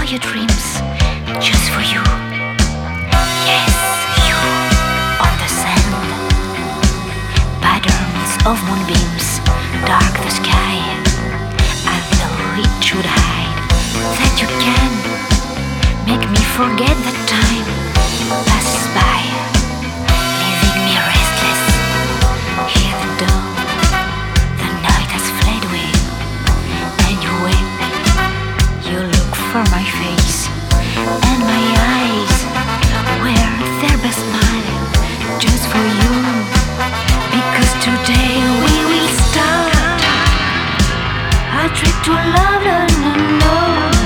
your dreams, just for you. Yes, you on the sand, patterns of moonbeams, dark the sky, as though it should hide that you can make me forget that time passes by, leaving me restless. Hear the dawn, the night has fled away, and you wake, you look for my face, and my eyes wear their best smile just for you, because today we will start a trip to love, no.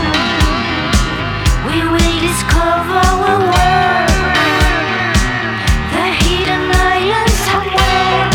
We will discover our world, the hidden island somewhere.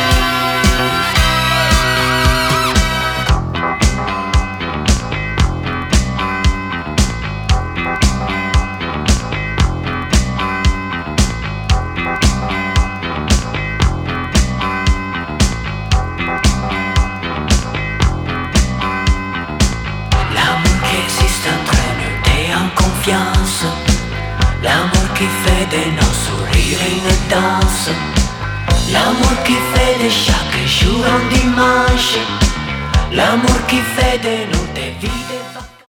L'amour qui existe entre nous et en confiance, l'amour qui fait de nos sourires une danse, l'amour qui fait de chaque jour un dimanche, l'amour qui fait de nous des vies.